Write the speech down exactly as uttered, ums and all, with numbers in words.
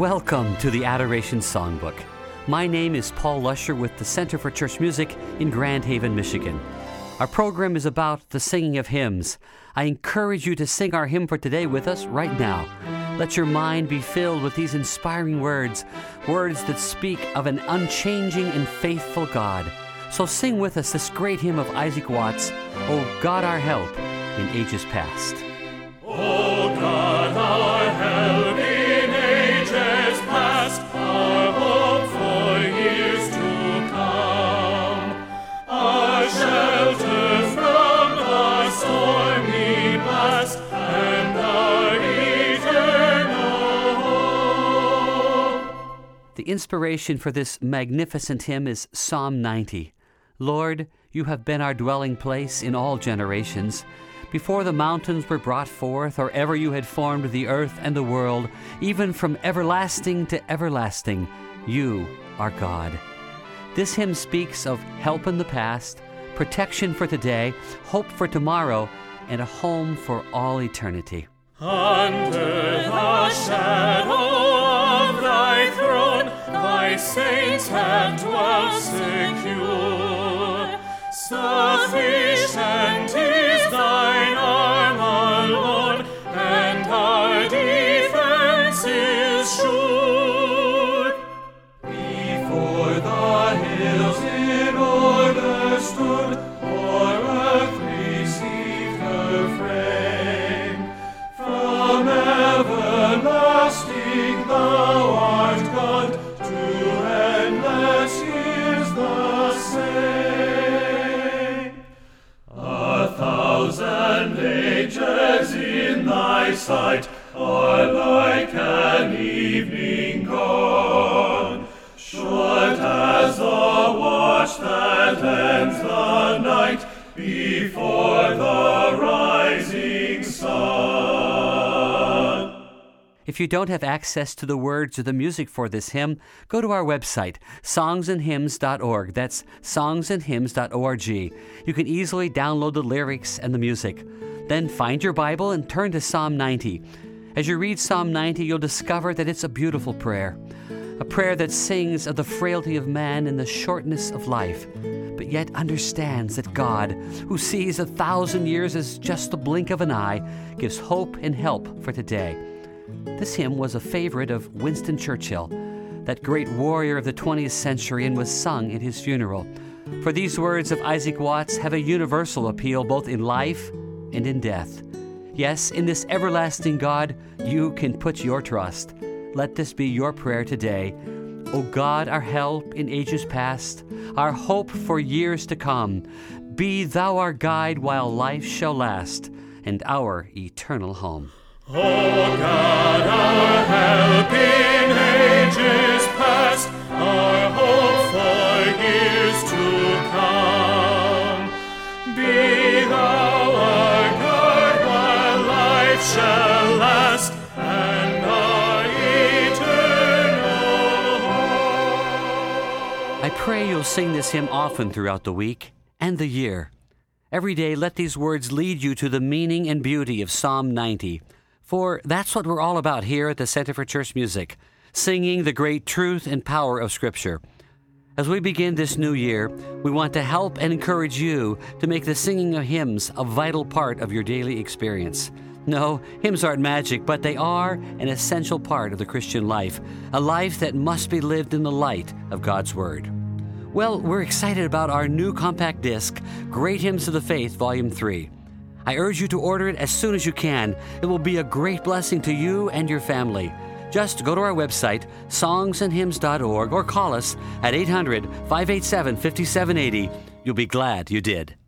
Welcome to the Adoration Songbook. My name is Paul Lusher with the Center for Church Music in Grand Haven, Michigan. Our program is about the singing of hymns. I encourage you to sing our hymn for today with us right now. Let your mind be filled with these inspiring words, words that speak of an unchanging and faithful God. So sing with us this great hymn of Isaac Watts, O God Our Help in Ages Past. O God our help in ages past, our hope for years to come, our shelter from the stormy blast, and our eternal hope. The inspiration for this magnificent hymn is Psalm ninety. Lord, you have been our dwelling place in all generations. Before the mountains were brought forth, or ever you had formed the earth and the world, even from everlasting to everlasting, you are God. This hymn speaks of help in the past, protection for today, hope for tomorrow, and a home for all eternity. Under the shadow of thy throne, thy saints have dwelt secure. Sufficient is thine arm alone, and our defense is sure. Before the hills in order stood, or earth received her frame, from everlasting thou art God, to endless years the same. A thousand ages in thy sight are like an evening gone, short as the watch that ends the night before the rising sun. If you don't have access to the words or the music for this hymn, go to our website, songs and hymns dot org. That's songs and hymns dot org. You can easily download the lyrics and the music. Then find your Bible and turn to Psalm ninety. As you read Psalm ninety, you'll discover that it's a beautiful prayer, a prayer that sings of the frailty of man and the shortness of life, but yet understands that God, who sees a thousand years as just the blink of an eye, gives hope and help for today. This hymn was a favorite of Winston Churchill, that great warrior of the twentieth century, and was sung at his funeral. For these words of Isaac Watts have a universal appeal both in life and in death. Yes, in this everlasting God, you can put your trust. Let this be your prayer today. O God, our help in ages past, our hope for years to come, be thou our guide while life shall last, and our eternal home. O God, our help in ages past, our hope for years to come, be thou our guide while life shall last, and our eternal hope. I pray you'll sing this hymn often throughout the week and the year. Every day, let these words lead you to the meaning and beauty of Psalm ninety. For that's what we're all about here at the Center for Church Music, singing the great truth and power of Scripture. As we begin this new year, we want to help and encourage you to make the singing of hymns a vital part of your daily experience. No, hymns aren't magic, but they are an essential part of the Christian life, a life that must be lived in the light of God's Word. Well, we're excited about our new compact disc, Great Hymns of the Faith, Volume three. I urge you to order it as soon as you can. It will be a great blessing to you and your family. Just go to our website, songs and hymns dot org, or call us at eight hundred, five eight seven, five seven eight zero. You'll be glad you did.